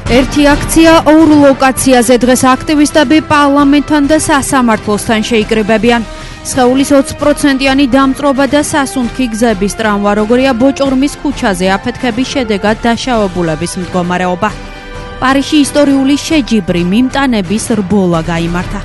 ერთი აქცია ორ ლოკაციაზე დღეს აქტივისტები პარლამენტთან და სასამართლოსთან შეიკრიბებიან. სხეულის 20%-იანი დამწრობა და სასუნთქი გზების ტრამვა, როგორია ბოჭორმის ქუჩაზე აფეთქების შედეგად დაშავებულების მდგომარეობა. პარიზში ისტორიული შეჯიბრი მიმტანების რბოლა გაიმართა.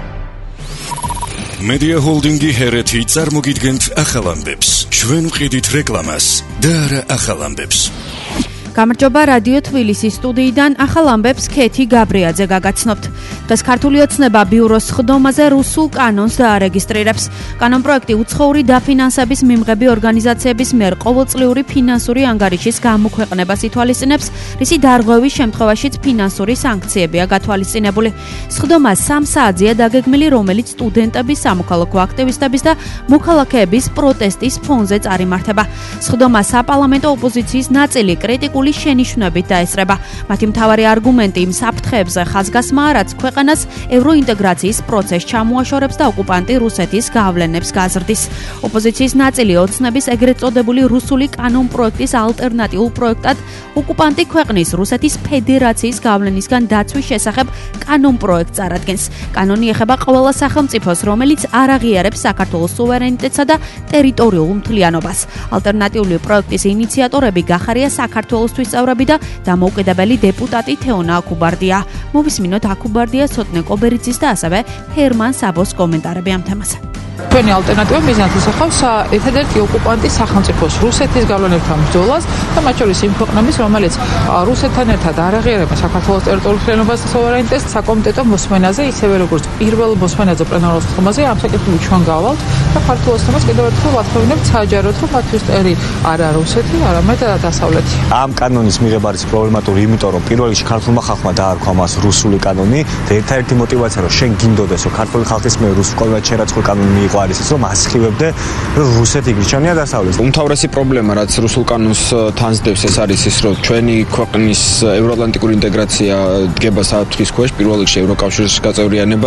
Media Holding-ი ჰერეთი წარმოგიდგენთ ახალ ამბებს. ჩვენ ვყიდით რეკლამას და არა ახალ ამბებს. გამარჯობა, რადიო თბილისის სტუდიიდან ახალ ამბებს ქეთი გაბრიაძე გაგაცნობთ. დღეს ქართული ოცნება ბიუროს სხდომაზე რუსულ კანონს დაარეგისტრირებს. კანონ პროექტი უცხოური დაფინანსების მიმღები ორგანიზაციების მიერ ყოველწლიური ფინანსური ანგარიშის გამოქვეყნებას ითვალისწინებს, რისი დარღვევის შემთხვევაშიც ფინანსური სანქციებია გათვალისწინებული. სხდომა 3 საათზეა დაგეგმილი, რომელიც სტუდენტების, სამოქალაქო აქტივისტების და მოქალაქეების პროტესტის ფონზე წარიმართება. სხდომა საპარლამენტო ოპოზიციის ნაწილი კრიტიკული შენიშვნებით დაესწრება. მათი მთავარი არგუმენტი იმ საფრთხეებზე ხაზგასმაა, რაც ქვეყანას ევროინტეგრაციის პროცესს ჩამოაშორებს და ოკუპანტი რუსეთის გავლენებს გაზრდის. ოპოზიციის ნაწილი ოცნების ეგრეთ წოდებული რუსული კანონ პროექტის ალტერნატიულ პროექტად ოკუპანტი ქვეყნის რუსეთის ფედერაციის გავლენისგან დაცვის შესახებ კანონ პროექტს წარადგენს. კანონი ეხება ყველა სახელმწიფოს, რომელიც არ აღიარებს საქართველოს სუვერენიტეტსა და ტერიტორიულ მთლიანობას. ალტერნატიული პროექტის ინიციატორები გახარია საქართველოს წევრები და დამოუკიდებელი დეპუტატი თეონა აქუბარდია. მოვისმინოთ აქუბარდიას, ცოტნე კობერიძის და ასევე ჰერმან საბოს კომენტარები ამ თემაზე. ჩვენი ალტერნატივა მიზანს ისახავს ერთადერთი ოკუპანტის სახელმწიფოს რუსეთის გავლენებთან ბრძოლას და მათ შორის იმ ქვეყნების, რომელიც რუსეთთან ერთად არ აღიარება საქართველოს ტერიტორიულ მთლიანობას და სუვერენიტეტს, საკომიტეტო მოსმენაზე, ისევე როგორც პირველ მოსმენაზე პლენარულ სხდომაზე ამ საკითხი ჩვენ გავალთ და ქართულ ოცნებას კიდევ ერთხელ ვათხოვინებთ საჯაროდ, რომ მათთვის ტერი არა რუსეთი, არამედ დასავლეთი. ამ კანონის მიღება არის პრობლემატური, იმიტომ რომ პირველ რიგში ქართულმა ხალხმა დაარქვა მას რუსული კანონი და ერთადერთი мотиваცია რომ შენ გინდოდეს, რომ ქართული ხალხის მიერ რუსულ კანონში კანონი მიიღო არის ის, რომ ასხივებდე რუსეთი გიჩვენია დასავლეთს. უმთავრესი პრობლემა, რაც რუსულ კანონს თანსდებს, ეს არის ის, რომ ჩვენი ქვეყნის ევროატლანტიკური ინტეგრაცია დგება საფრთხის ქვეშ, პირველ რიგში ევროკავშირის გაწევრიანება.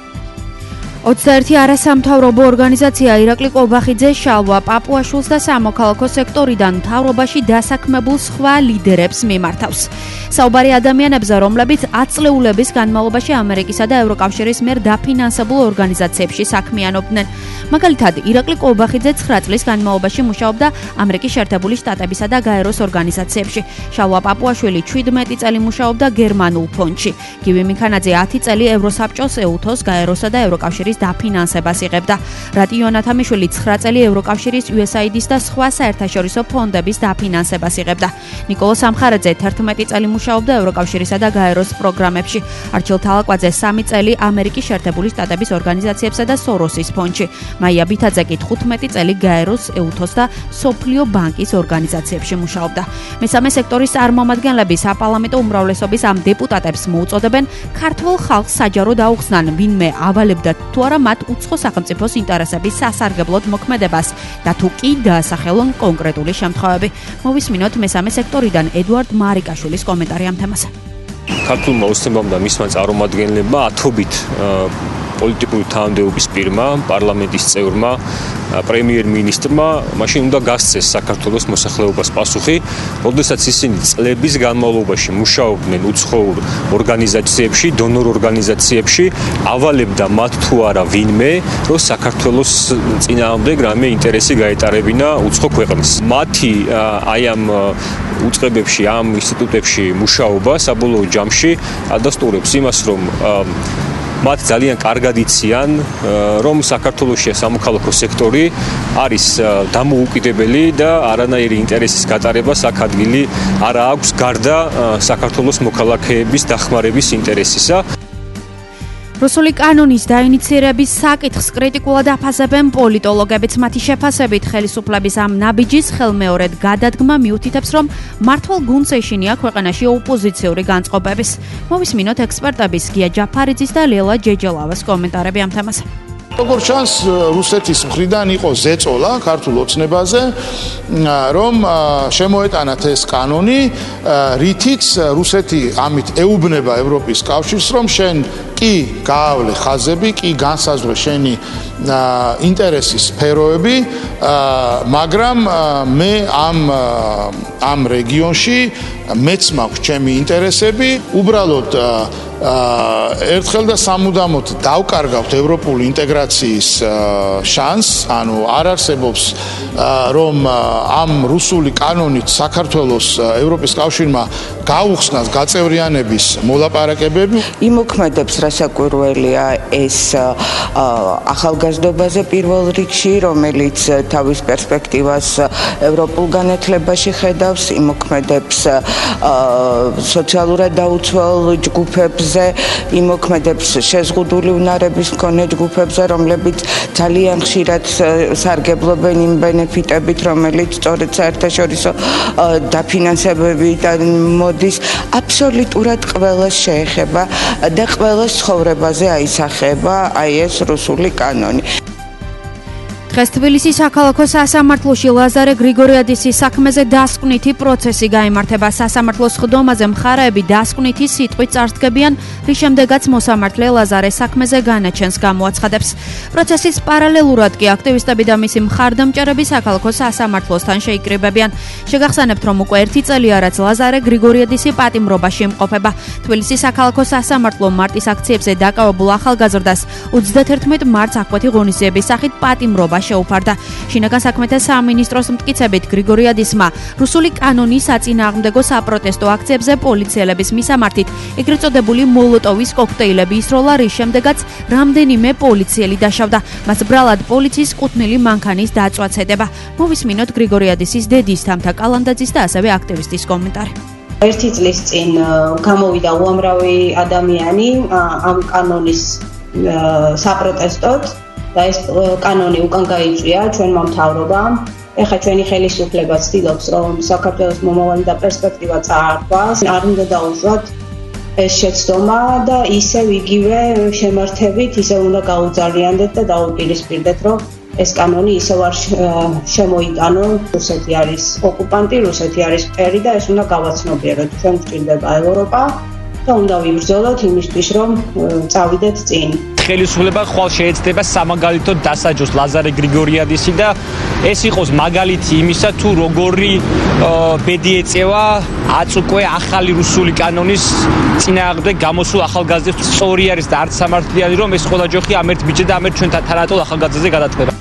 21 არასამთავრობო ორგანიზაცია ირაკლი კოლბახიძე, შალვა პაპუაშვილს და სამოქალაქო სექტორიდან მთავრობაში დასაქმებულ სხვა ლიდერებს მიმართავს. საუბარი ადამიანებზე, რომლებიც 10 წლეულების განმავლობაში ამერიკისა და ევროკავშირის მიერ დაფინანსებულ ორგანიზაციებში საქმიანობდნენ. მაგალითად, ირაკლი კოლბახიძე 9 წლის განმავლობაში მუშაობდა ამერიკის შეერთებული შტატებისა და გაეროს ორგანიზაციებში. შალვა პაპუაშვილი 17 წელი მუშაობდა გერმანულ ფონდში. გივი მიქანაძე 10 წელი ევროსაბჭოს, ეუთოს, გაეროსა და ევროკავშირის დაფინანსებას იღებდა. რატი იონათამიშვილი 9 წელი ევროკავშირის, USAID-ის და სხვა საერთაშორისო ფონდების დაფინანსებას იღებდა. ნიკოლო სამხარაძე 11 წელი მუშაობდა ევროკავშირისა და გაეროს პროგრამებში. არჩილ თალაკვაძე 3 წელი ამერიკის შეერთებული შტატების ორგანიზაციებსა და სოროსის ფონდში. მაია ბითაძე კი 15 წელი გაეროს, ეუთოს და სოფლიო ბანკის ორგანიზაციებში მუშაობდა. მესამე სექტორის წარმომადგენლები საპარლამენტო უმრავლესობის ამ დეპუტატებს მოუწოდებენ ქართულ ხალხს საჯაროდ აუხსნან ვინმე ავალებდა თუ არა მათ უცხო სახელმწიფოს ინტერესების სასარგებლოდ მოქმედებას და თუ კი დაასახელონ კონკრეტული შემთხვევები. მოვისმინოთ მესამე სექტორიდან ედუარდ მარიკაშვილის კომენტარი ამ თემაზე. ქართულმა ოცნებამ და მისმა წარმომადგენლებმა ათობით პოლიტიკური თანამდებობის პირმა, პარლამენტის წევრმა, პრემიერ-მინისტრმა მაშინ უნდა გასცეს საქართველოს მოსახლეობას პასუხი, როდესაც ისინი წლების განმავლობაში მუშაობდნენ უცხოურ ორგანიზაციებში, დონორ ორგანიზაციებში, ავალებდა მათ თუ არა ვინმე, რომ საქართველოს წინააღმდეგ რამე ინტერესი გაეტარებინა უცხო ქვეყნის. მათი აი ამ უწყებებში, ამ ინსტიტუტებში მუშაობა საბოლოო ჯამში ადასტურებს იმას, რომ მათ ძალიან კარგად იციან, რომ საქართველოში სამოქალაქო სექტორი არის დამოუკიდებელი და არანაირი ინტერესის გატარებას აქ ადგილი არ აქვს გარდა საქართველოს მოქალაქეების დახმარების ინტერესისა. რუსული კანონის დაინიცირების საკითხს კრიტიკულად აფასებენ პოლიტოლოგებიც. მათი შეფასებით, ხელისუფლების ამ ნაბიჯის ხელმეორედ გადადგმა მიუთითებს, რომ მართლ გუნდს ეშინია ქვეყანაში ოპოზიციური განწყობების. მოვისმინოთ ექსპერტების გია ჯაფარიძის და ლელა ჯეჯელავას კომენტარები ამ თემაზე. როგორც ჩანს, რუსეთის მხრიდან იყო ზეწოლა ქართულ ოცნებაზე, რომ შემოეტანათ ეს კანონი, რითიც რუსეთი ამით ეუბნება ევროპის კავშირს, რომ შენ კი გაავლე ხაზები, კი განსაზღვრე შენი ინტერესის სფეროები, მაგრამ მე ამ რეგიონში მეც მაქვს ჩემი ინტერესები, უბრალოდ ერთხელ და სამუდამოდ დავკარგავთ ევროპული ინტეგრაციის შანსს, ანუ არ არსებობს რომ ამ რუსული კანონით საქართველოს ევროპის კავშირმა გაუხსნას გაწევრიანების მოლაპარაკებები. იმოქმედებს რასაკვირველია ეს ახალგაზრდობაზე პირველ რიგში, რომელიც თავის პერსპექტივას ევროპულ განათლებაში ხედავს, იმოქმედებს სოციალურად დაუცველ ჯგუფებზე, იმოქმედებს შეზღუდული უნარების მქონე ჯგუფებზე, რომლებიც ძალიან ხშირად სარგებლობენ იმ ბენეფიტებით, რომელიც სწორედ საერთაშორისო დაფინანსებებიდან მოდის. აბსოლუტურად ყველას შეეხება და ყველას ცხოვრებაზე აისახება ეს რუსული კანონი. დღეს თბილისის საქალაქო სასამართლოში ლაზარე გრიგორიადისის საქმეზე დასკვნითი პროცესი გაიმართება. სასამართლოს ხდომაზე მხარეები დასკვნითი სიტყვით წარსდგებიან, რის შემდეგაც მოსამართლე ლაზარეს საქმეზე განაჩენს გამოაცხადებს. პროცესის პარალელურად კი აქტივისტები და მისი მხარდამჭერები საქალაქო სასამართლოსთან შეიკრიბებიან. შეგახსენებთ, რომ უკვე 1 წელია, რაც ლაზარე გრიგორიადისი პატიმრობაში იმყოფება. თბილისის საქალაქო სასამართლო მარტის აქციებზე დაკავებულ ახალგაზრდას 31 მარტს აქვეთი ღონისძიების სახით პატიმრობა შეუფარდა. შინაგან საქმეთა სამინისტროს მტკიცებით გრიგორიადისმა რუსული კანონის საწინააღმდეგო საპროტესტო აქციებზე პოლიციელების მისამართით ეგრეთ წოდებული მოლოტოვის კოქტეილები ისროლა, რის შემდეგაც რამდენიმე პოლიციელი დაშავდა. მას ბრალად პოლიციის კუთვნილი მანქანის დაწვაც ედება. მოვისმინოთ გრიგორიადისის დედის თამთა კალანდაძის და ასევე აქტივისტის კომენტარი. 1 წლის წინ გამოვიდა უამრავი ადამიანი ამ კანონის საპროტესტოდ და ეს კანონი უკან გაიწვია ჩვენმა მთავრობამ. ეხლა ჩვენი ხელისუფლება ცდილობს, რომ საქართველოს მომავალი და პერსპექტივა წაართვას. არ უნდა დაუშვათ ეს შეცდომა და ისევ იგივე შემართებით ისევ უნდა გაუძალიანდეთ და დაუპირისპირდეთ, რომ ეს კანონი ისევ არ შემოიტანონ. რუსეთი არის ოკუპანტი, რუსეთი არის მტერი და ეს უნდა გავაცნობიეროთ. ჩვენ გვჭირდება ევროპა და უნდა ვიბრძოლოთ იმისთვის, რომ წავიდეთ წინ. ხელისუფლება ხვალ შეეცდება სამაგალითოდ დასაჯოს ლაზარე გრიგორიადისი და ეს იყოს მაგალითი იმისა, თუ როგორი ბედი ეწევა აწუკვე ახალი რუსული კანონის წინააღმდეგ გამოსულ ახალგაზრდებს. სწორი არის და არც სამართლიანი, რომ ეს ყველა ჯოხი ამ ერთ ბიჭზე და ამ ერთ ჩვენთან თანატოლ ახალგაზრდაზე გადაწყდება.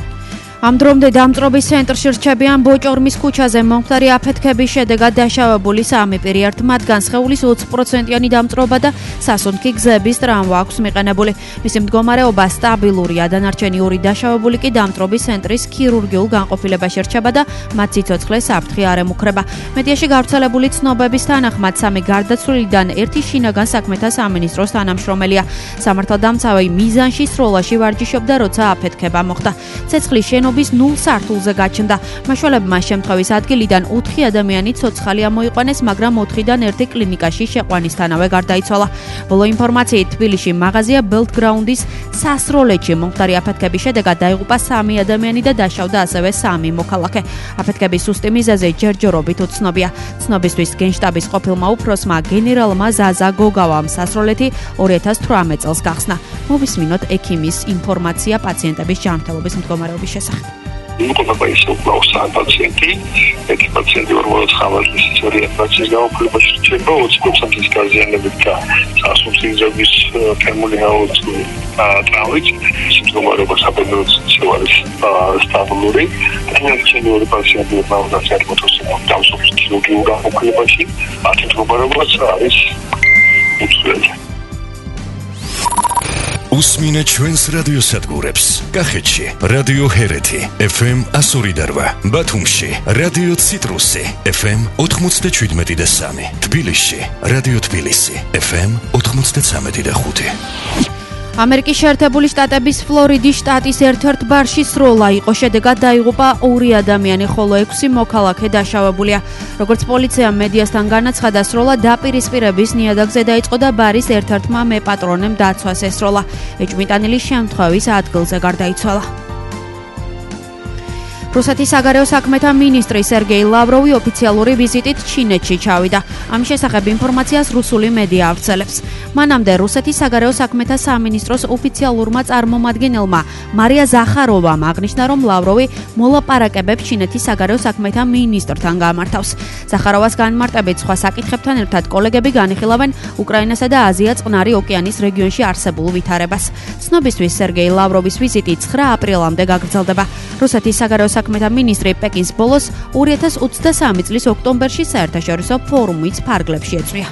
ამ დრომდე დამწრობის ცენტრში რჩებიან ბოჭორმის ქუჩაზე მომხდარი აფეთქების შედეგად დაშავებული 3 პირი, ერთ მათგან სხეულის 20%-იანი დამწრობა და სასუნთქი გზების ტრამვა აქვს მიყენებული. მისი მდგომარეობა სტაბილურია, დანარჩენი 2 დაშავებული კი დამწრობის ცენტრის ქირურგიულ განყოფილებაში რჩება და მათ სიცოცხლეს საფრთხე არ ემუქრება. მედიაში გავრცელებული ცნობების თანახმად 3 გარდაცვლილიდან 1 შინაგან საქმეთა სამინისტროს თანამშრომელია. სამართალდამცავი მიზანში სროლაში ვარჯიშობდა, როცა აფეთქება მოხდა. ცეცხლის შენობის 0 სართულზე გაჩნდა. მაშველებმა შემთხვევის ადგილიდან 4 ადამიანი ცოცხალი ამოიყვანეს, მაგრამ 4-დან 1 კლინიკაში შეყვანისთანავე გარდაიცვალა. ბოლო ინფორმაციით თბილისში მაღაზია ბელტგრაუნდის სასროლეთში მომხდარი აფეთქების შედეგად დაიღუპა 3 ადამიანი და დაშავდა ასევე 3 მოქალაქე. აფეთქების სუსტი მიზეზი ჯერჯერობით უცნობია. ცნობისთვის გენშტაბის ყოფილმა უფროსმა გენერალმა ზაზა გოგავამ სასროლეთი 2018 წელს გახსნა. მოვისმინოთ ექიმის ინფორმაცია პაციენტების ჯანმრთელობის მდგომარეობის შესახებ. იმყოფება ის უკლავს პაციენტი, ერთი პაციენტი 40 ხალხის რეანიმაციის გამოფლებაში რჩება 20%-ის დაზიანებით და სასუნთქის თერმული ჰაოსის ტრავმით. მდგომარეობა საბედნიეროდ არის სტაბილური. თანამედროვე პაციენტები მოვიდა დამსვენების ქირურგიულ გამოფლებაში, მათი მდგომარეობაც არის უცვლელი. უსმინე ჩვენს რადიოსადგურებს. კახეთში რადიო ჰერეთი FM 102.8, ბათუმში რადიო ციტრუსი FM 97.3, თბილისში რადიო თბილისი FM 93.5. ამერიკის შეერთებული შტატების ფლორიდის შტატის ერთ-ერთ ბარში სროლა იყო, შედეგად დაიღუპა 2 ადამიანი, ხოლო 6 მოქალაქე დაშავებულია. როგორც პოლიციამ მედიასთან განაცხადა, სროლა დაპირისპირების ნიადაგზე დაიწყო და ბარის ერთ-ერთმა მეპატრონემ დაცვას ესროლა. ეჭვმიტანილი შემთხვევის ადგილზე გარდაიცვალა. რუსეთის საგარეო საქმეთა მინისტრი სერგეი ლავროვი ოფიციალური ვიზიტით ჩინეთში ჩავიდა. ამ შესახებ ინფორმაციას რუსული მედია ავრცელებს. მანამდე რუსეთის საგარეო საქმეთა სამინისტროს ოფიციალურმა წარმომადგენელმა მარია ზახაროვამ აღნიშნა, რომ ლავროვი მოლაპარაკებებს ჩინეთის საგარეო საქმეთა მინისტრთან გამართავს. ზახაროვას განმარტებით სხვა საკითხებთან ერთად კოლეგები განიხილავენ უკრაინასა და აზია წყნარი ოკეანის რეგიონში არსებულ ვითარებას. ცნობისთვის სერგეი ლავროვის ვიზიტი 9 აპრილამდე გაგრძელდება. რუსეთის საგარეო საქმეთა მინისტრი პეკინს ბოლოს 2023 წლის ოქტომბერში საერთაშორისო ფორუმის ფარგლებში ეწვია.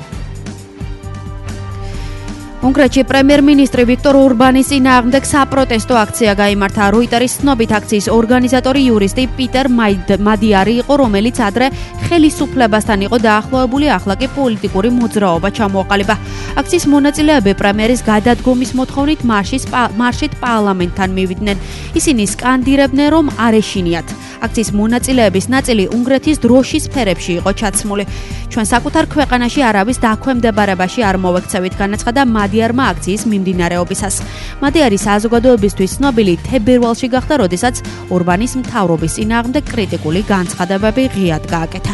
უნგრეთში პრემიერ-მინისტრი ვიქტორ ურბანის წინააღმდეგ საპროტესტო აქცია გაიმართა. როიტერის ცნობით აქციის ორგანიზატორი იურისტი პიტერ მადიარი იყო, რომელიც ადრე ხელისუფლებასთან იყო დაახლოებული, ახლა კი პოლიტიკური მოძრაობა ჩამოაყალიბა. აქციის მონაწილეები პრემიერის გადადგომის მოთხოვნით მარშით პარლამენტთან მივიდნენ. ისინი სკანდირებდნენ, რომ არ ეშინიათ. აქციის მონაწილეების ნაწილი უნგრეთის დროშის სფერებში იყო ჩაცმული. ჩვენ საკუთარ ქვეყანაში არავის დაქვემდებარებაში არ მოვექცევით, განაცხადა მადიარმა აქციის მიმდინარეობისას. მადიარი საზოგადოებისთვის ცნობილი თებერვალში გახდა, როდესაც ურბანის მთავრობის წინააღმდეგ კრიტიკული განცხადებები ღიად გააკეთა.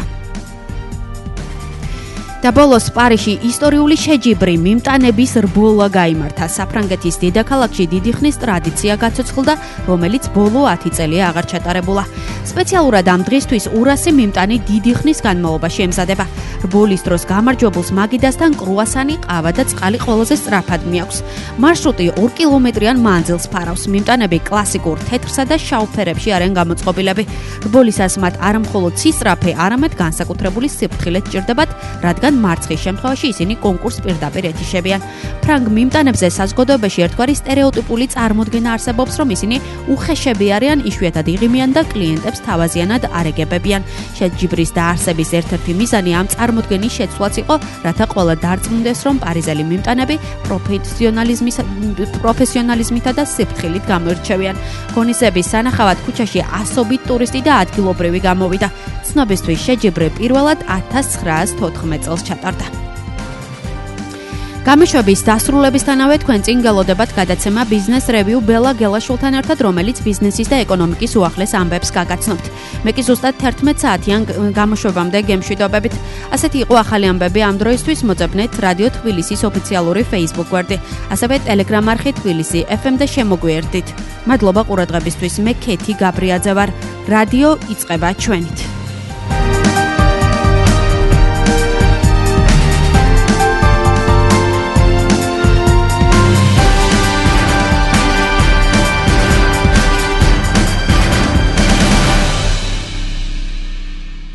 და ბოლოს პარიზში ისტორიული შეჯიბრი მიმტანების რბოლა გაიმართა. საფრანგეთის დედაქალაქში დიდი ხნის ტრადიცია გაცოცხლდა, რომელიც ბოლო 10 წელია აღარ ჩატარებულა. სპეციალურად ამ დღისთვის 200 მიმტანი დიდი ხნის განმავლობაში ემზადება. რბოლის დროს გამარჯვებულს მაგიდასთან კრუასანი, ყავა და წყალი ყველაზე სწრაფად მიაქვს. მარშრუტი 2 კილომეტრიან მანძილს ფარავს. მიმტანები კლასიკურ თეთრსა და შავ ფერებში არიან გამოწყობილები. რბოლისას მათ არა მხოლოდ სისწრაფე, არამედ განსაკუთრებული სიფრთხილე სჭირდებათ, რადგან მარცხის შემთხვევაში ისინი კონკურსს პირდაპირ ეთიშებიან. ფრანგ მიმტანებზე საზოგადოებაში ერთგვარი სტერეოტიპული წარმოდგენა არსებობს, რომ ისინი უხეშები არიან, იშვიათად იღიმიან და კლიენტებს თავაზიანად არ ეგებებიან. შეჯიბრის დაარსების ერთ-ერთი მიზანი ამ წარმოდგენის შეცვლაც იყო, რათა ყველა დარწმუნდეს, რომ პარიზელი მიმტანები პროფესიონალიზმითა და სიფრთხილით გამოირჩევიან. ღონისძიების სანახავად ქუჩაში ასობით ტურისტი და ადგილობრივი გამოვიდა. ცნობისთვის შეჯიბრი პირველად 1914 წელს ჩატარდა. გამეშვების დასრულებისთანავე თქვენ წინ გელოდებათ გადაცემა ბიზნეს რევიუ ბელა გელაშვილთან ერთად, რომელიც ბიზნესის და ეკონომიკის უახლეს ამბებს გაგაცნობთ. მე კი ზუსტად 11 საათიან გამოშვებამდე გემშვიდობებით. ასეთი იყო ახალი ამბები ამ დროისთვის. მოწებნეთ რადიო თბილისის ოფიციალური Facebook გვერდი, ასევე Telegram არხი თბილისი FM და შემოგვიერთდით. მადლობა ყურადღებისთვის. მე ქეთი გაბრიაძე ვარ. რადიო იწყება ჩვენით.